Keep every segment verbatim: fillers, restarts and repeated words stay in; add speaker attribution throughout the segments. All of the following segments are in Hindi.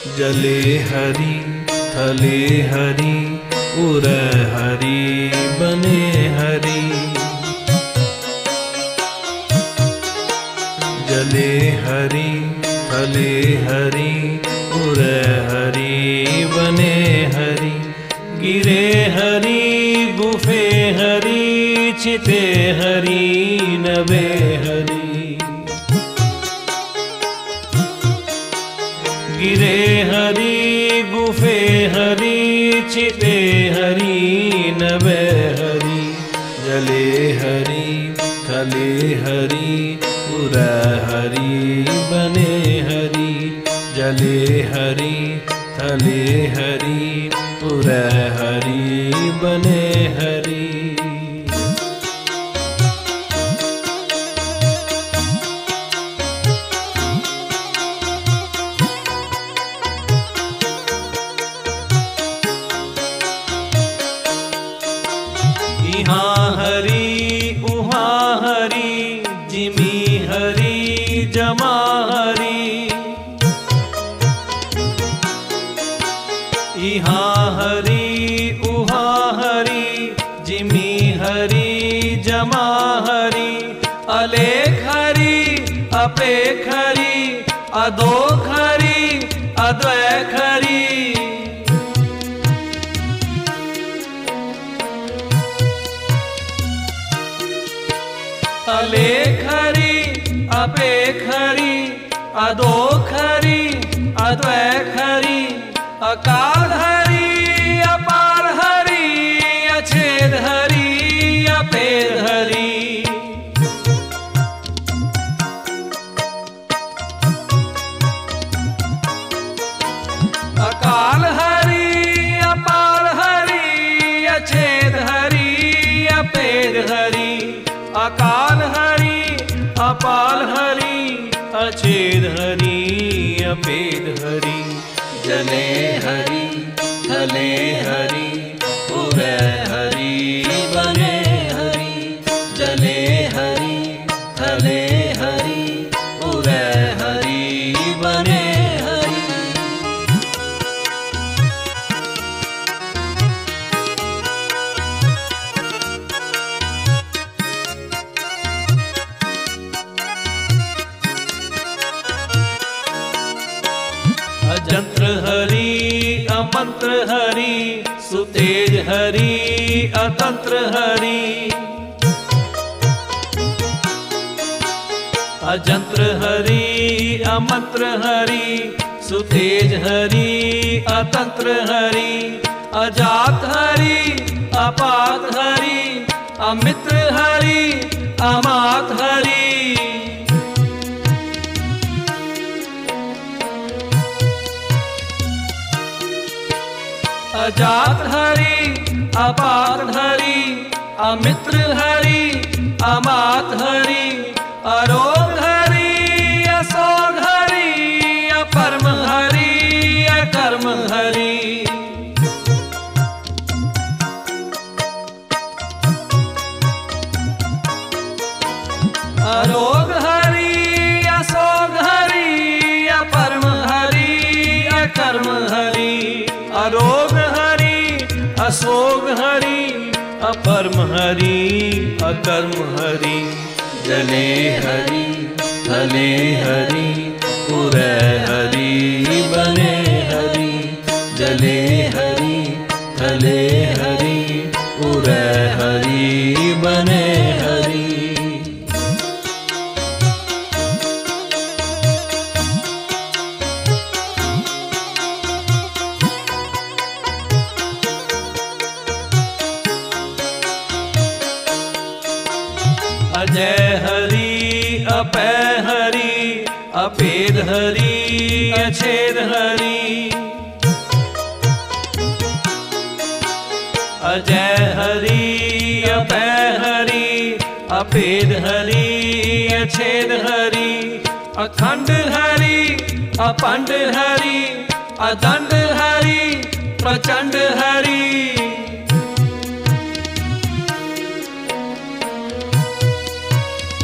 Speaker 1: जले हरि थले हरि उरै हरि बने हरि। जले हरि थले हरि उरै हरि बने हरि। गिरे हरि गुफे हरि चिते हरि नभे हरि। गिरे हरि गुफे हरि चिते हरि नभे हरि। जले हरि थले हरि उरै हरि बने हरि। जले हरि थले हरि उरै हरि बने हरि। यहाँ हरि उहाँ हरि जिमी हरि जमा हरि। यहाँ हरि उहाँ हरि जिमी हरि जमा हरि। अलेख हरि अपेख हरि अदोख हरि अद्वैख हरि। अलेख हरि अपेख हरि अदोख हरि अद्वैख हरि। अकाल हरि अपार हरि अछेद हरि अपेद हरि। अकाल हरि अपार हरि अछेद हरि अपेद हरि। अकाल हरि अपार हरि अछेद हरि अपेद हरि। जले हरि थले हरि उरै हरि बने हरि। जले हरि थले हरि उरै हरि बने हरि। अजंत्र हरि अमंत्र हरि सुतेज हरि अतंत्र हरि। अजंत्र हरि अमंत्र हरि सुतेज हरि अतंत्र हरि। अजात हरि अपात हरि अमित्र हरि अमात हरि। अजात हरि अपात हरि अमित्र हरि अमात हरि। अरोग हरि असोग हरि अपरम हरि अकर्म हरि। अरोग हरि असोग हरि अपरम हरि अकर्म हरि। अरोग हरि असोग हरि अपरम हरि अकर्म हरि। जले हरि थले हरि उरै हरि बने हरि। जले हरि थले हरि उरै हरि बने हरि। अजय हरि अपै हरि अपेद हरि अछेद हरि। अजय हरि अपै हरि अपेद हरि अछेद हरि। अखंड हरि अपंड हरि अदंड हरि प्रचंड हरि।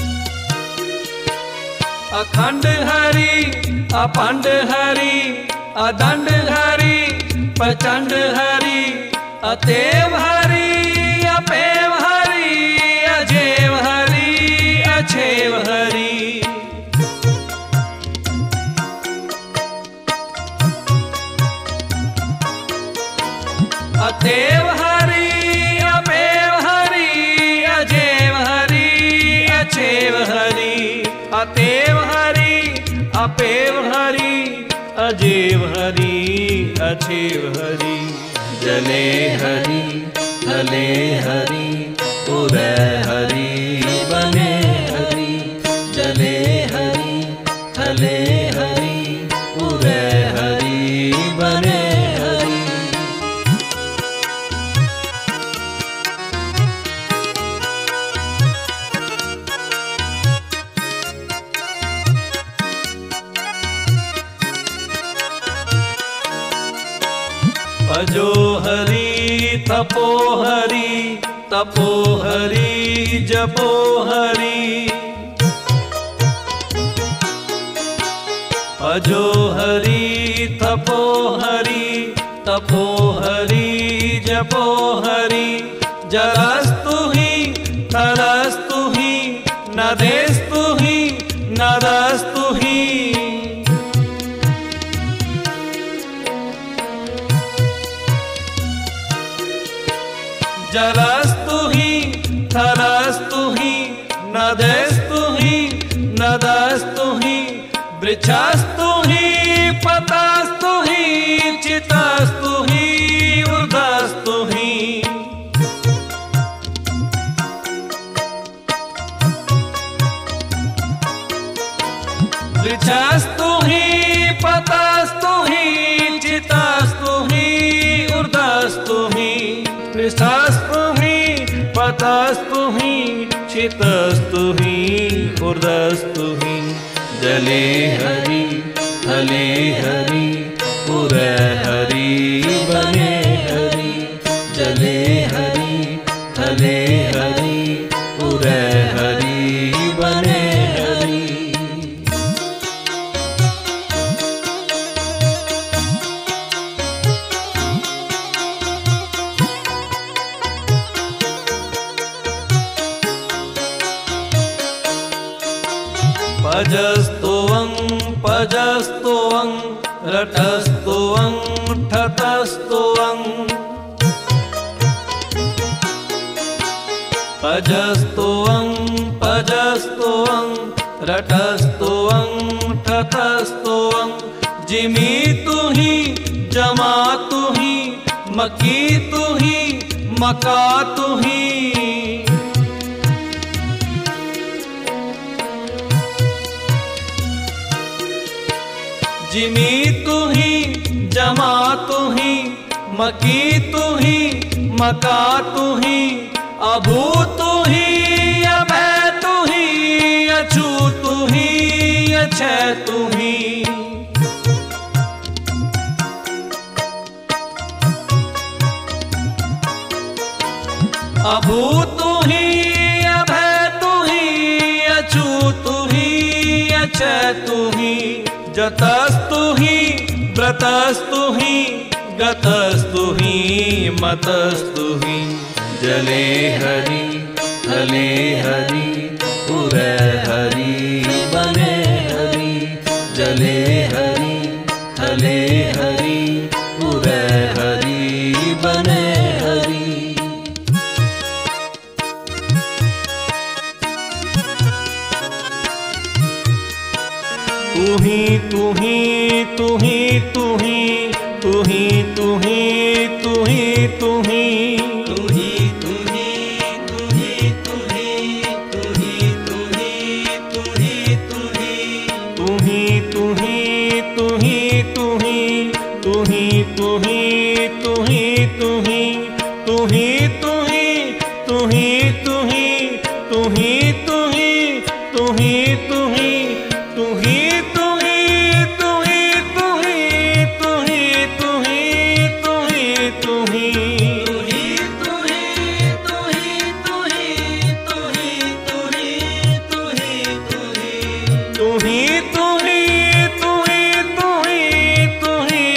Speaker 1: अखंड हरि अपंड हरि अदंड हरि प्रचंड हरि अतेव हरि अपेव हरि अजेव हरि अछेव हरि। अतेव हरि अपेव हरि अजेव हरि अछेव हरि। अतेव हरि अपेव हरि अजेव हरि अछेव हरि। जले हरि थले हरि उरै हरि बने हरि। जले हरि थले हरि उरै हरि बने हरि। भजो हरि तपो हरि तपो हरि जपो हरि। भजो हरि तपो हरि तपो हरि जपो हरि। जरस्तु हि थरस्तु हि नदेस्तु हि नरस्तु हि। जरस्तु हि थरस्तु हि नदेस्तु हि नदस्तु हि। वृक्षस्तु हि पतस्तु हि चितस्तु हि ऊर्ध्वस्तु हि। वृक्षस्तु हि पतस्तु हि चितस्तु हि ऊर्ध्वस्तु हि। पृष्ठस्तु हि पतस्तु हि चितस्तु हि ऊर्ध्वस्तु हि। जले हरि थले हरि उरै हरि बने हरि। जले हरि थले हरि उरै हरि बने हरि। पजस्तुवं पजस्तुवं रटस्तुवं ठतस्तुवं। पजस्तुवं पजस्तुवं रटस्तुवं ठतस्तुवं। जिमीतु हि जमातु हि मकीतु हि मकातु हि। जिमीतु हि जमातु हि मकीतु हि मकातु हि। अभूतु हि अभैतु हि अछूतु हि अछैतु हि। अभूतु हि अभैतु हि अछूतु हि अछैतु हि। जतस्तु हि व्रतस्तु हि गतस्तु हि मतस्तु हि। जले हरि थले हरि उरै हरि बने हरि। जले हरि थले हरि उरै हरि बने हरि। तुहि तुहि तुहि तुहि तुहि तुहि तुहि तुहि। तुहि तुहि तुहि तुहि तुहि तुहि तुहि तुहि। तुहि तुहि तुहि तुहि तुहि तुहि तुहि तुहि। तुहि तुहि तुहि तुहि तुहि तुहि तुहि तुहि। तुहि तुहि तुहि तुहि तुहि तुहि तुहि तुहि। तुहि तुहि तुहि तुहि तुहि तुहि तुहि। तुहि तुहि तुहि तुहि तुहि